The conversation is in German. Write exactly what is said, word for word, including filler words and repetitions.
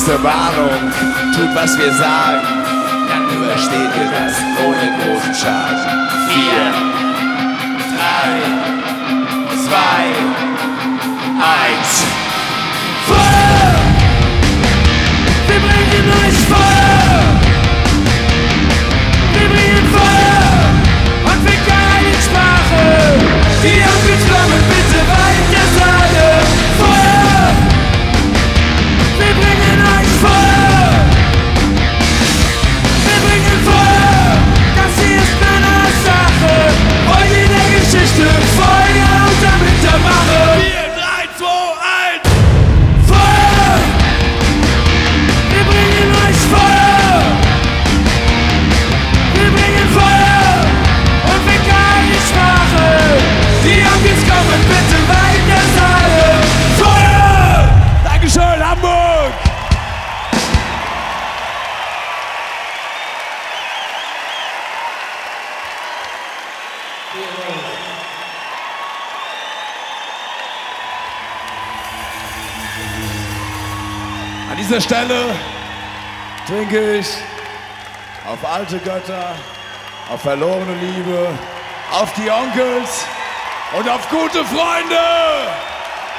letzte Warnung, tut was wir sagen, dann übersteht ihr das ohne großen Schaden. Vier, drei, zwei, eins. Feuer! Wir bringen euch Feuer! Wir bringen Feuer und wir keine Sprache. Die Onkels kommen bitte weiter sagen. Feuer! Wir bringen euch Feuer! Wir bringen Feuer! Das hier ist Männers Sache. Heute in der Geschichte Feuer und damit der Mache. vier, drei, zwei, eins. Feuer! Wir bringen euch Feuer! Wir bringen Feuer und wir keine Sprache. Die Onkels kommen bitte weiter sagen. Feuer! Dankeschön, Hamburg! An dieser Stelle trinke ich auf alte Götter, auf verlorene Liebe, auf die Onkels und auf gute Freunde!